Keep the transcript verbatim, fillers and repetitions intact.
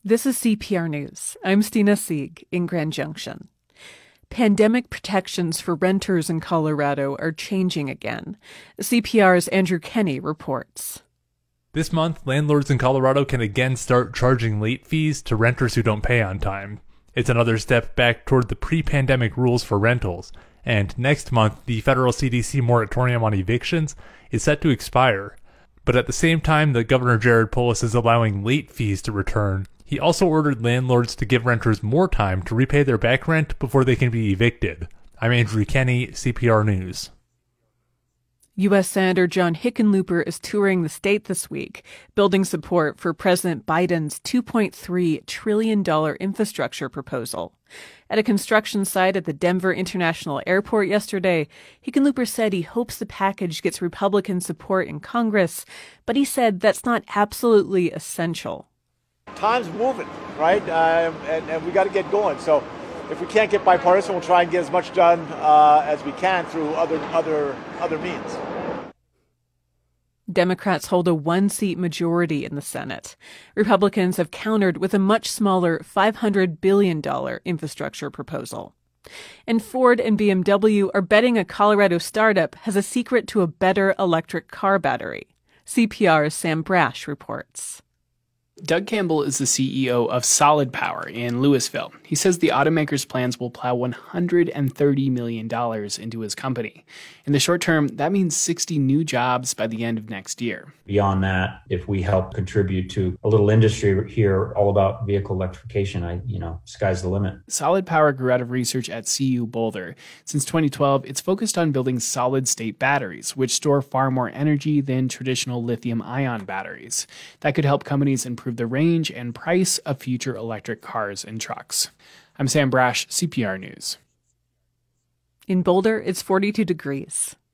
This is C P R News. I'm Stina Sieg in Grand Junction. Pandemic protections for renters in Colorado are changing again. C P R's Andrew Kenny reports. This month, landlords in Colorado can again start charging late fees to renters who don't pay on time. It's another step back toward the pre-pandemic rules for rentals. And next month, the federal C D C moratorium on evictions is set to expire. But at the same time that Governor Jared Polis is allowing late fees to return, he also ordered landlords to give renters more time to repay their back rent before they can be evicted. I'm Andrew Kenny, C P R News. U S Senator John Hickenlooper is touring the state this week, building support for President Biden's two point three trillion dollars infrastructure proposal. At a construction site at the Denver International Airport yesterday, Hickenlooper said he hopes the package gets Republican support in Congress, but he said that's not absolutely essential. Time's moving, right? Uh, and, and we got to get going. So if we can't get bipartisan, we'll try and get as much done uh, as we can through other other other means. Democrats hold a one-seat majority in the Senate. Republicans have countered with a much smaller five hundred billion dollars infrastructure proposal. And Ford and B M W are betting a Colorado startup has a secret to a better electric car battery. C P R's Sam Brash reports. Doug Campbell is the C E O of Solid Power in Louisville. He says the automaker's plans will plow one hundred thirty million dollars into his company. In the short term, that means sixty new jobs by the end of next year. Beyond that, if we help contribute to a little industry here all about vehicle electrification, I, you know, sky's the limit. Solid Power grew out of research at C U Boulder. Since twenty twelve, it's focused on building solid-state batteries, which store far more energy than traditional lithium-ion batteries. That could help companies improve the range and price of future electric cars and trucks. I'm Sam Brash, C P R News. In Boulder, it's forty-two degrees.